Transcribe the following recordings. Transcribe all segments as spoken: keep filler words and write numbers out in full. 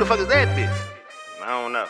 the fuck is that bitch? I don't know.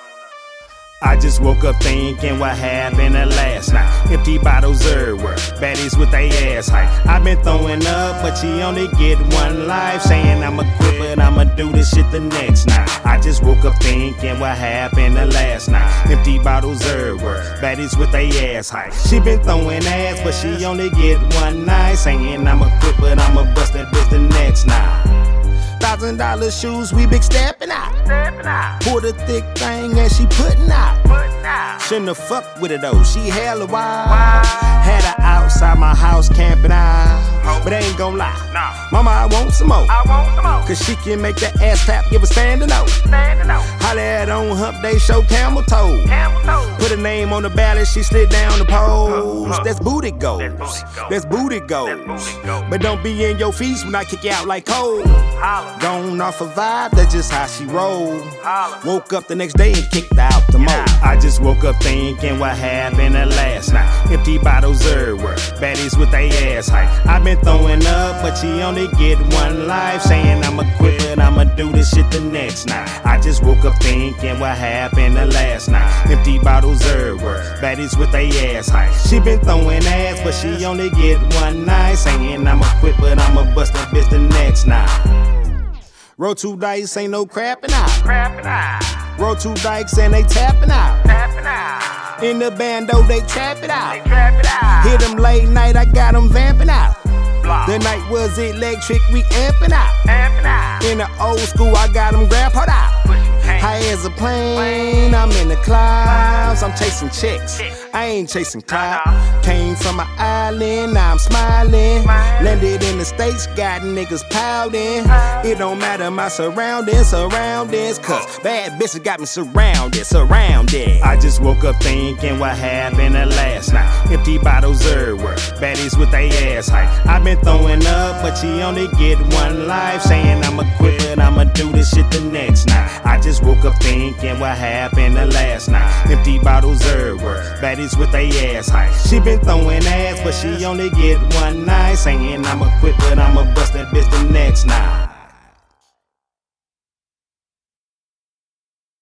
I just woke up thinking what happened the last night. Empty bottles everywhere, baddies with they ass height. I've been throwing up, but you only get one life. Saying I'ma quit, but I'ma do this shit the next night. I just woke up thinking what happened the last night. Empty bottles everywhere, baddies with they ass height. She been throwing ass, but she only get one night. Saying I'ma quit, but I'ma bust that bitch the next night. Thousand dollar shoes, we big steppin' out. Stepping out. Pulled a thick thing and she puttin' out. Putting out. Shouldn't have fucked with her though, she hella wild. Wild. Had her outside my house camping out. But I ain't gon' lie, Nah. mama, I want some more. I want some more. Cause she can make that ass tap, give a standing out. Standing out. Holla at on hump day, show camel toe. Camel toe. Put her name on the ballot, she slid down the poles. Uh, uh. That's booty goals. That's booty goals. That's booty goals. That's booty goals. But don't be in your feast when I kick you out like cold. Holla. Gone off a vibe, that's just how she roll. Holla. Woke up the next day and kicked out the mo. Yeah. I just woke up thinking what happened the last night. Empty bottles everywhere, baddies with they ass height. I've been throwing up, but you only get one life. Saying I'ma quit, but I'ma do this shit the next night. I just woke up thinking what happened the last night. Empty bottles everywhere, baddies with they ass height. She been throwing ass, but she only get one night. Saying I'ma quit, but I'ma bust that bitch the next night. Roll two dice, ain't no crapping out. Crapping out. Roll two dikes and they tapping out. Tapping out. In the bando, they trap it out. They trap it out. Hit them late night, I got them vamping out. Block. The night was electric, we amping out. Amping out. In the old school, I got them grandpa out. Pushing cane. High as a plane, I'm in the clouds. I'm chasing chicks, I ain't chasing clout. Came from an island, now I'm smiling. Landed in the States, got niggas pouting. It don't matter my surroundings, surroundings. Cause bad bitches got me surrounded, surrounded. I just woke up thinking what happened the last night. Empty bottles everywhere, baddies with they ass height. I've been throwing up, but you only get one life. Saying I'ma quit, but I'ma do this shit the next night. I just woke up thinking what happened the last night. Empty bottles everywhere, baddies with they ass height. She been throwing ass, but she only get one night. Saying I'ma quit, but I'ma bust that bitch the next night.